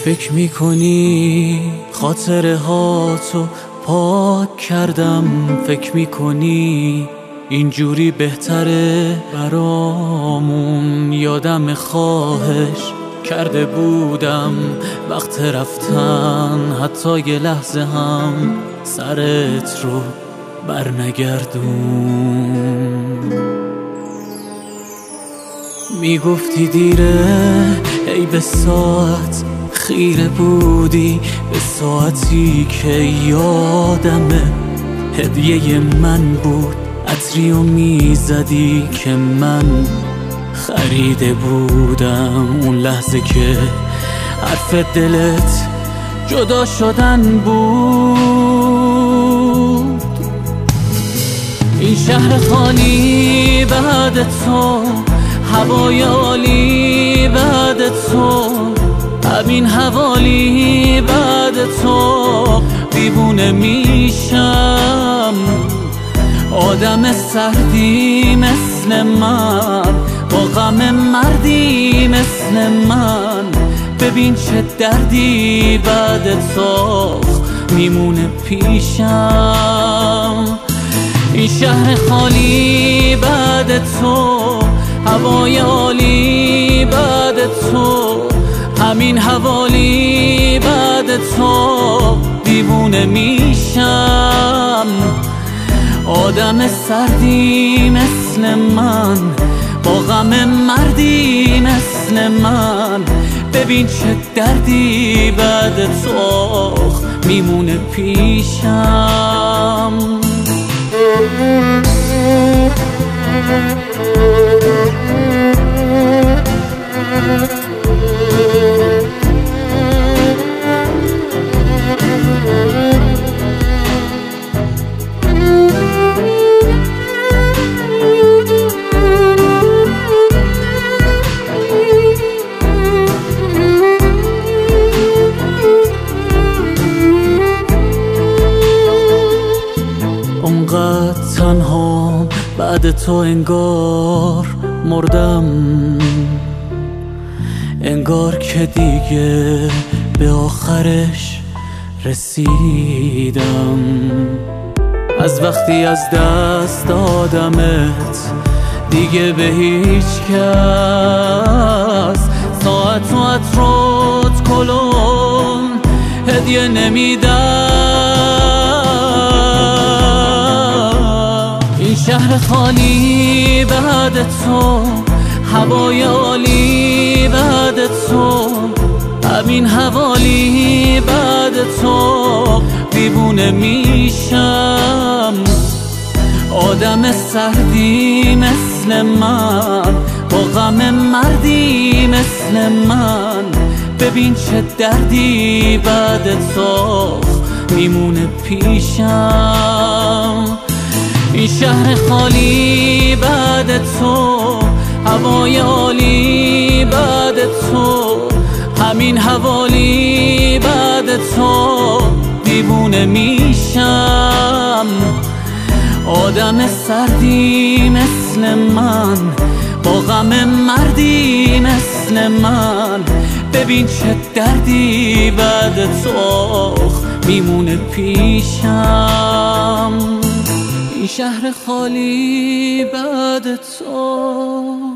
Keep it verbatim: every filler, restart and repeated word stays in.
فکر میکنی خاطره هاتو پاک کردم، فکر میکنی اینجوری بهتره برامون. یادم خواهش کرده بودم وقت رفتن، حتی یه لحظه هم سرت رو برنگردون. میگفتی دیره، ای به ساعت خیره بودی، به ساعتی که یادمه هدیه من بود. عطری و میزدی که من خریده بودم، اون لحظه که حرف دلت جدا شدن بود. این شهر خالی بعد تو، هوای عالی بعد تو، همین حوالی بعد تو. دیوونه میشم، آدم سردی مثل من، با غم مردی مثل من. ببین چه دردی بعد تو میمونه پیشم. این شهر خالی بعد تو، هوای عالی بعد تو، همین حوالی بعد تو. دیوونه میشم، آدم سردی مثل من، با غم مردی مثل من. ببین چه دردی بعد تو میمونه پیشم. اونقدر تنها بعد تو، انگار مردم، انگار که دیگه به آخرش رسیدم. از وقتی از دست دادمت دیگه به هیچ کس ساعت و عطرات کلون هدیه نمیدم. این شهر خالی بعد تو، هوای عالی بعد تو، همین حوالی بعد تو. دیوونه میشم، آدم سردی مثل من، با غم مردی مثل من. ببین چه دردی بعد تو میمونه پیشم. این شهر خالی بعد تو، هوای عالی بعد تو، همین حوالی بعد تو. دیوونه میشم، آدم سردی مثل من، با غم مردی مثل من. ببین چه دردی بعد تو میمونه پیشم. این شهر خالی بعد تو.